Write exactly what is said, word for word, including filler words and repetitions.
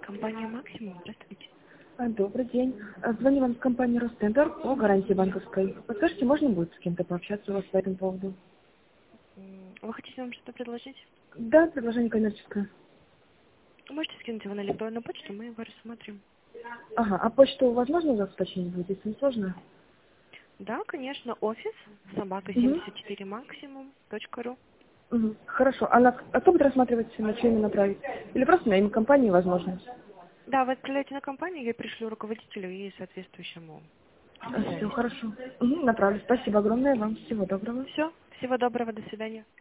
Компания «Максимум». Здравствуйте. А, Добрый день. А, Звоню вам с компании «Ростендер» по гарантии банковской. Подскажите, можно будет с кем-то пообщаться у вас по этому поводу? М, Вы хотите нам что-то предложить? Да, предложение коммерческое. Можете скинуть его на электронную почту, мы его рассмотрим. Ага, а почту возможно у вас уточнить будет, если не сложно? Да, конечно, офис собака Угу. семьдесят четыре максимум точка ру. Угу. Хорошо. А, на, а кто будет рассматривать, на что именно направить? Или просто на имя компании возможно? Да, вы отправляете на компанию, я пришлю руководителю и соответствующему Все, специалисту. хорошо. Угу, направлю. Спасибо огромное вам. Всего доброго. Все, всего доброго, до свидания.